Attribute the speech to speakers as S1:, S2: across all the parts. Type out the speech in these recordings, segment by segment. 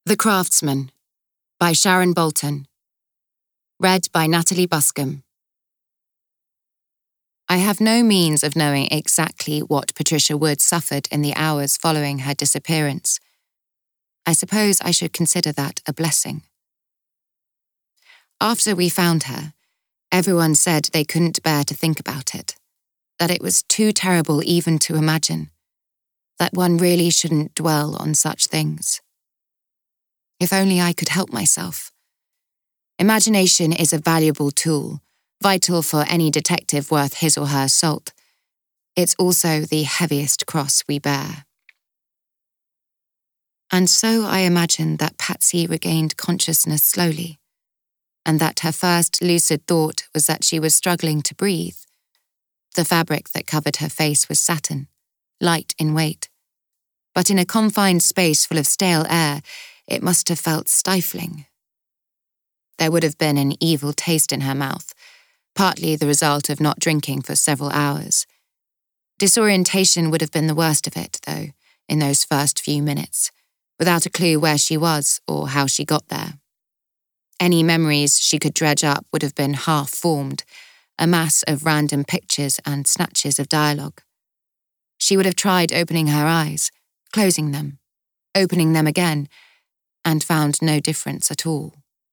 S1: The Craftsman by Sharon Bolton. Read by Natalie Buscombe. I have no means of knowing exactly what Patricia Wood suffered in the hours following her disappearance. I suppose I should consider that a blessing. After we found her, everyone said they couldn't bear to think about it, that it was too terrible even to imagine, that one really shouldn't dwell on such things. If only I could help myself. Imagination is a valuable tool, vital for any detective worth his or her salt. It's also the heaviest cross we bear. And so I imagined that Patsy regained consciousness slowly, and that her first lucid thought was that she was struggling to breathe. The fabric that covered her face was satin, light in weight, but in a confined space full of stale air, it must have felt stifling. There would have been an evil taste in her mouth, partly the result of not drinking for several hours. Disorientation would have been the worst of it, though, in those first few minutes, without a clue where she was or how she got there. Any memories she could dredge up would have been half-formed, a mass of random pictures and snatches of dialogue. She would have tried opening her eyes, closing them, opening them again, and found no difference at all.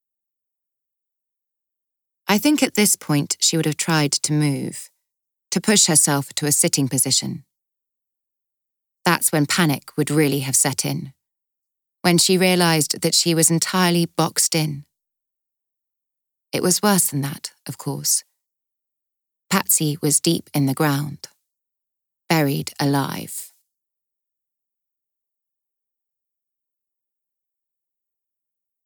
S1: I think at this point she would have tried to move, to push herself to a sitting position. That's when panic would really have set in, when she realised that she was entirely boxed in. It was worse than that, of course. Patsy was deep in the ground, buried alive.